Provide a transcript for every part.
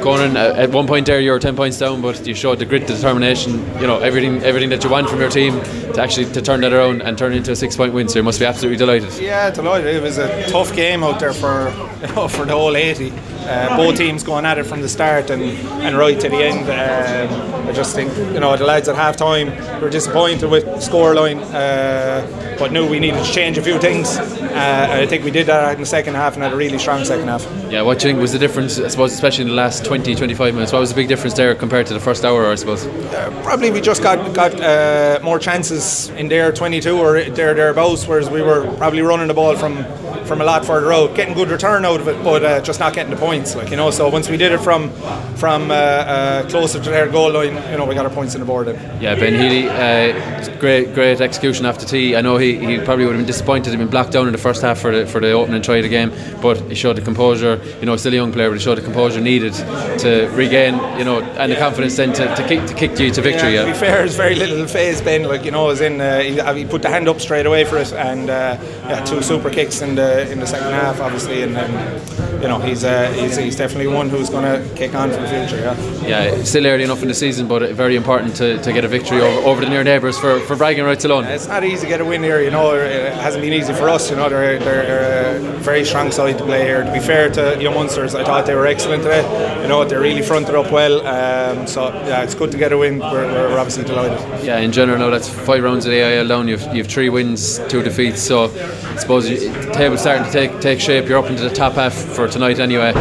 Conan, at one point there you were 10 points down, but you showed the grit, the determination, everything that you want from your team to turn that around and turn it into a 6-point win. So you must be absolutely delighted. Yeah, delighted. It was a tough game out there for the whole 80. Both teams going at it from the start and right to the end. I just think the lads at half time were disappointed with the scoreline, but knew we needed to change a few things. I think we did that in the second half and had a really strong second half. Yeah, what do you think was the difference, I suppose, especially in the last 20-25 minutes? What was the big difference there compared to the first hour, I suppose? Probably we just got more chances in their 22 or thereabouts, whereas we were probably running the ball from a lot further out, getting good return out of it, but just not getting the points. So once we did it from closer to their goal line, we got our points on the board. Yeah, Ben Healy, great execution after tee. I know he probably would have been disappointed. He'd been blocked down in the first half for the opening try of the game, but he showed the composure. Still a young player, but he showed the composure needed to regain, and the confidence then to kick you to victory. To be fair, there's very little phase, Ben. He put the hand up straight away for it, and 2 super kicks in the second half, obviously, and he's definitely one who's going to kick on for the future. Yeah, still early enough in the season, but very important to get a victory over the near neighbours for bragging rights alone. It's not easy to get a win here. It hasn't been easy for us. They're a very strong side to play here. To be fair to young Munsters, I thought they were excellent today. They really fronted up well. It's good to get a win. We're obviously delighted. Yeah, in general, now that's 5 rounds of the AIL down. You've 3 wins, 2 defeats. So I suppose the table's starting to take shape. You're up into the top half for tonight anyway.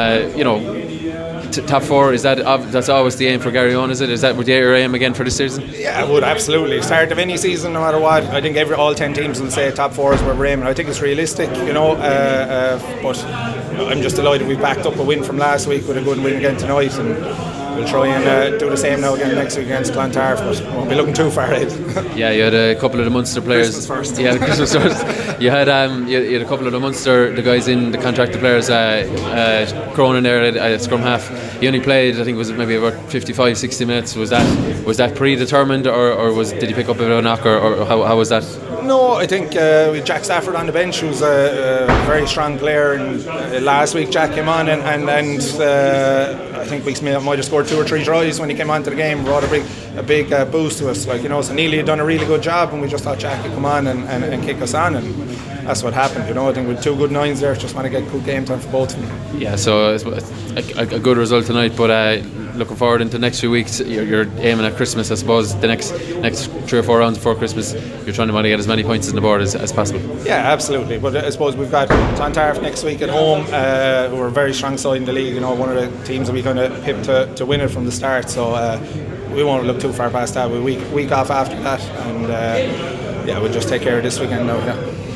Top 4, that's always the aim for Gary Owen, is it? Is that your aim again for this season? Yeah, I would, absolutely. Start of any season, no matter what. I think all 10 teams will say top 4 is where we're aiming. I think it's realistic, but I'm just delighted we backed up a win from last week with a good win again tonight, and we'll try and do the same now again next week against Clontarf, but won't be looking too far ahead. Yeah, you had a couple of the Munster players. Christmas first. Yeah, Christmas first. You had a couple of the Munster, the guys in the contracted players. Cronin there at scrum half. He only played, I think, was it maybe about 55-60 minutes. Was that predetermined, or did he pick up a bit of a knock, or how was that? No, I think with Jack Stafford on the bench, who's a very strong player, and last week Jack came on and I think we might have scored 2 or 3 tries when he came onto the game, brought a big boost to us. So Neely had done a really good job, and we just thought Jack could come on and kick us on, and that's what happened. I think with 2 good 9s there, just want to get good game time for both of them. Yeah, so a good result tonight, but looking forward into the next few weeks. You're aiming at Christmas, I suppose. The next 3 or 4 rounds before Christmas, you're trying to want to get as many points on the board as possible. Yeah, absolutely. But I suppose we've got Clontarf next week at home, who are a very strong side in the league. One of the teams that we kind of pipped to win it from the start. So we won't look too far past that. We're week off after that, and we'll just take care of this weekend now. Yeah.